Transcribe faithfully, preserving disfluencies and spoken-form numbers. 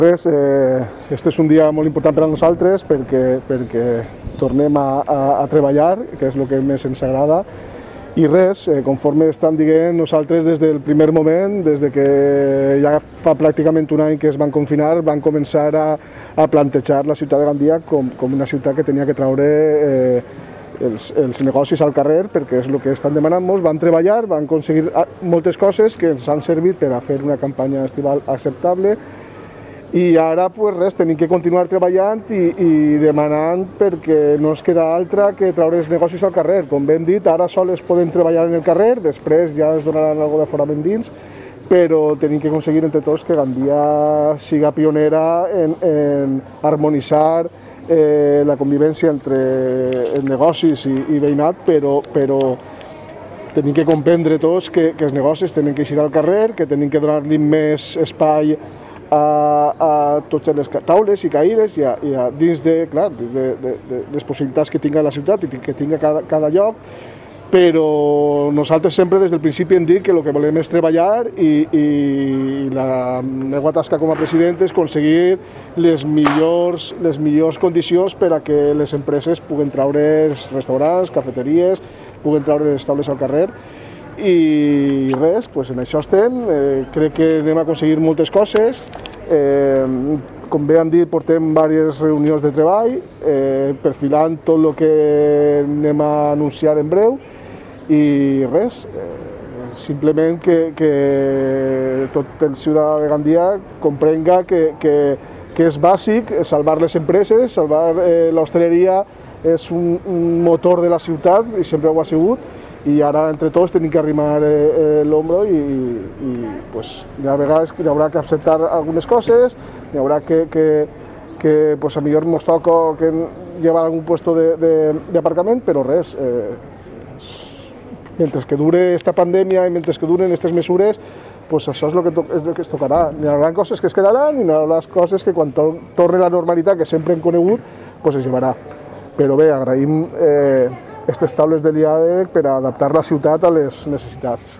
Res, eh, este és un dia molt important per a nosaltres perquè, perquè tornem a, a, a treballar, que és el que més ens agrada, i res, eh, conforme estan dient, nosaltres des del primer moment, des de que ja fa pràcticament un any que es van confinar, van començar a, a plantejar la ciutat de Gandia com, com una ciutat que tenia que treure eh, els, els negocis al carrer, perquè és el que estan demanant molts. Van treballar, van aconseguir moltes coses que ens han servit per a fer una campanya estival acceptable, i ara pues, res, tenim que continuar treballant i, i demanant perquè no es queda altra que treure els negocis al carrer. Com ben dit, ara sols podem treballar en el carrer, després ja es donaran alguna d'aforament dins, però tenim que aconseguir entre tots que Gandia siga pionera en, en harmonitzar eh, la convivència entre els negocis i, i veïnat, però, però tenim que comprendre tots que, que els negocis tenen que eixir al carrer, que tenim que donar-li més espai A, a totes les taules i caires i, a, i a, dins, de, clar, dins de, de, de les possibilitats que tinga la ciutat i que tinga cada, cada lloc, però nosaltres sempre des del principi hem dit que el que volem és treballar i, i la meva tasca com a president és aconseguir les millors, les millors condicions per a que les empreses puguen treure els restaurants, cafeteries, puguen treure les taules al carrer. I res, pues en això estem, eh, crec que anem a aconseguir moltes coses, eh, com bé han dit portem diverses reunions de treball, eh, perfilant tot el que anem a anunciar en breu i res, eh, simplement que, que tot el ciutadà de Gandia comprenga que, que, que és bàsic salvar les empreses, salvar eh, l'hostaleria és un, un motor de la ciutat i sempre ho ha sigut, i ara entre tots tenim que arrimar eh, eh, l'ombro i, i pues, hi ha vegades que hi haurà que acceptar algunes coses, hi haurà que, que, que pues, a millor ens toca que llevar algun puesto d'aparcament, però res, eh, mentre que dure esta pandèmia i mentre que duren aquestes mesures, pues això és el que, to és el que es tocarà. Hi haurà coses que es quedaran i hi haurà coses que quan to torni la normalitat que sempre hem conegut, pues es llevarà. Però bé, agraïm eh, aquestes taules de diàleg per a adaptar la ciutat a les necessitats.